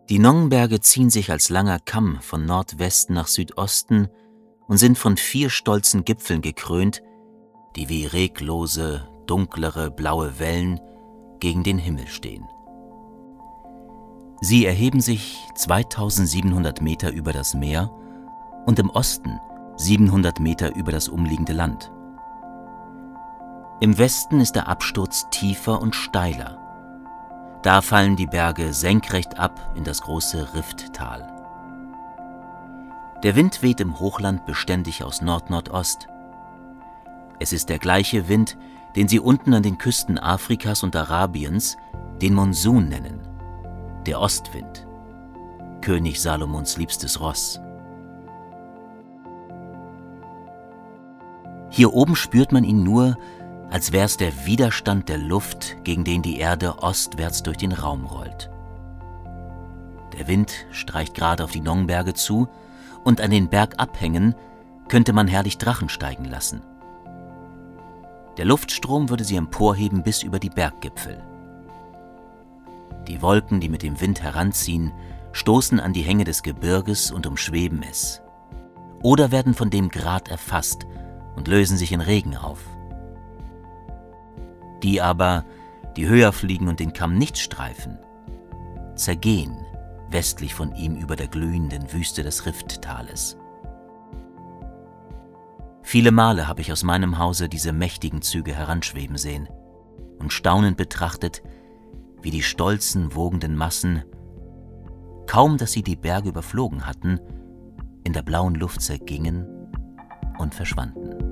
Die Nongberge ziehen sich als langer Kamm von Nordwesten nach Südosten und sind von 4 stolzen Gipfeln gekrönt, die wie reglose, dunklere, blaue Wellen gegen den Himmel stehen. Sie erheben sich 2700 Meter über das Meer und im Osten 700 Meter über das umliegende Land. Im Westen ist der Absturz tiefer und steiler. Da fallen die Berge senkrecht ab in das große Rifttal. Der Wind weht im Hochland beständig aus Nord-Nordost. Es ist der gleiche Wind, den sie unten an den Küsten Afrikas und Arabiens den Monsun nennen, der Ostwind, König Salomons liebstes Ross. Hier oben spürt man ihn nur, als wär's der Widerstand der Luft, gegen den die Erde ostwärts durch den Raum rollt. Der Wind streicht gerade auf die Nongberge zu und an den Bergabhängen könnte man herrlich Drachen steigen lassen. Der Luftstrom würde sie emporheben bis über die Berggipfel. Die Wolken, die mit dem Wind heranziehen, stoßen an die Hänge des Gebirges und umschweben es. Oder werden von dem Grat erfasst und lösen sich in Regen auf. Die aber, die höher fliegen und den Kamm nicht streifen, zergehen westlich von ihm über der glühenden Wüste des Rifttales. Viele Male habe ich aus meinem Hause diese mächtigen Züge heranschweben sehen und staunend betrachtet, wie die stolzen, wogenden Massen, kaum dass sie die Berge überflogen hatten, in der blauen Luft zergingen und verschwanden.